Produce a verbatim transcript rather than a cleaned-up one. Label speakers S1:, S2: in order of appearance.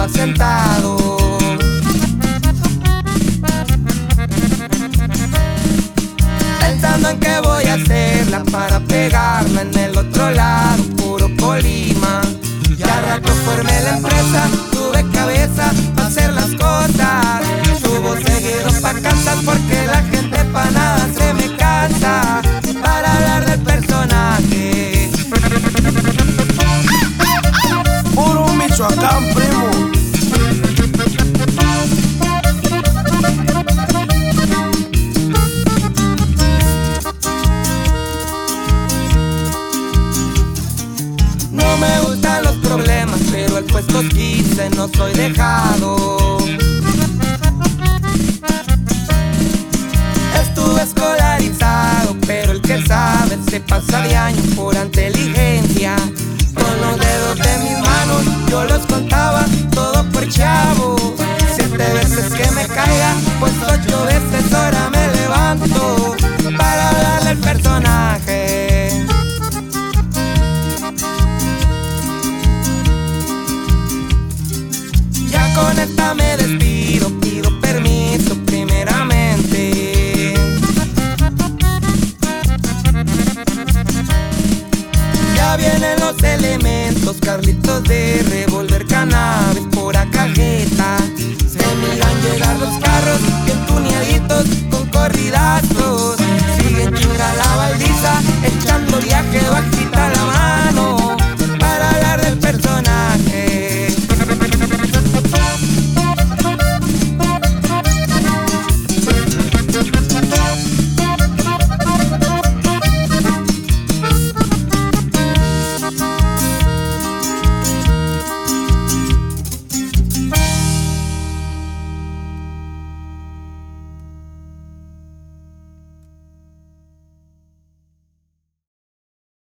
S1: estaba sentado. Pensando en qué voy a hacerla para pegarla en el otro lado, puro Colima. Y al rato formé la empresa, tuve cabeza para hacer las cosas. Subo seguido pa' cantar porque la gente pa' nada se me cansa. Para hablar del personaje,
S2: puro Michoacán, primo.
S1: no me gustan los problemas, pero el puesto quince no soy dejado. Estuve escolarizado, pero el que sabe se pasa de año por anteligencia.